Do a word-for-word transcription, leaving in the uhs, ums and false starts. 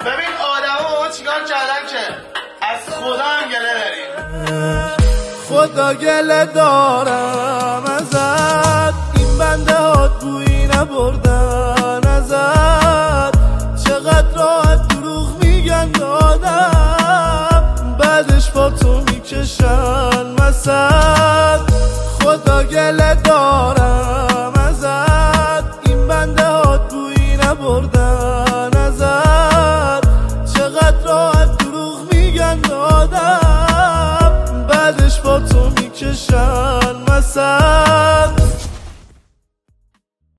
ببین آدم ها چیکار کردن که از خدا هم گله داریم. خدا گله دارم ازت، این بنده ها توی نبردن ازت. چقدر راحت دروغ میگن آدم، بعدش با تو میکشن مسد. خدا گله دارم